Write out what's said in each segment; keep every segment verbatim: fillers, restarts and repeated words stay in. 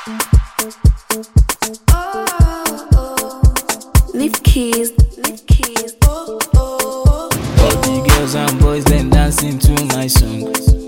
Leave keys, leave keys. Oh, oh. All the girls and boys then dancing to my song.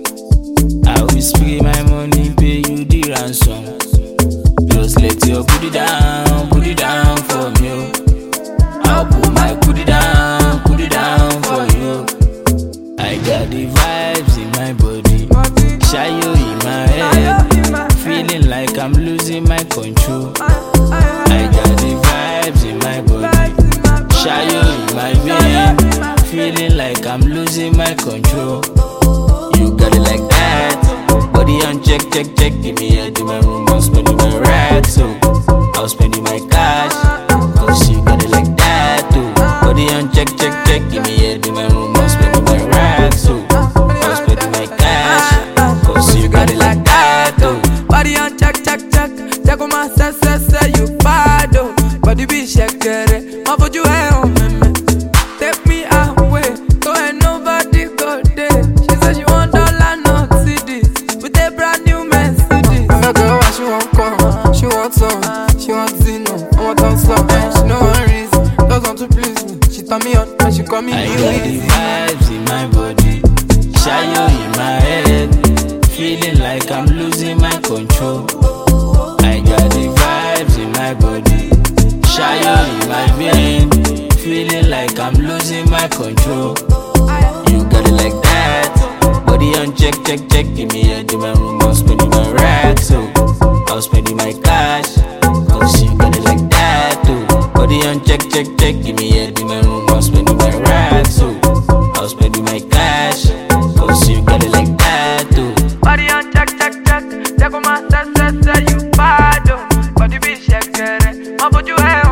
I will spray my money, pay you the ransom. Just let your put it down, put it down for me. Oh. I'll put my put it down, put it down for you. I got the vibes in my body, shy you in my head, feeling like I'm losing my control. I got the vibes in my body, shy you in my vein, feeling like I'm losing my control. You got it like that, body on check, check, check. Give me a do my room, I'm spending my racks, so I'll spending my cash. Cause you got it like that too. Body on check, check, check. Give me a do my room, I'm spending my racks, so I'll spending my cash. Cause you got it like that too. Body on check, check, check. Check on my say, say, say you bad oh. Body be shake it, my foot you hey oh me me. Take me away, go and nobody go there. She said she want dollar, not cities, with a brand new Mercedes. I girl what she want come, she want some, she want Zino, I want on slow. She no one reason, doesn't want to please me. She turn me on, when she call me I you got the easy. vibes in my body, shy you in my head, feeling like I'm losing my control. I got the vibes in my body, shy you in my vein, feeling like I'm losing my control. You got it like that, body on check, check, check. Give me a do my room, I'm spending my racks, so I'll spending my cash. Cause you got it like that too. Body on check, check, check. Give me a do my room, I'm spending my racks, so I'll spending my cash. Cause you got it like that too. Body on check, check, check. Check on my say, say, say you bad oh. Body be shake it, my foot you hey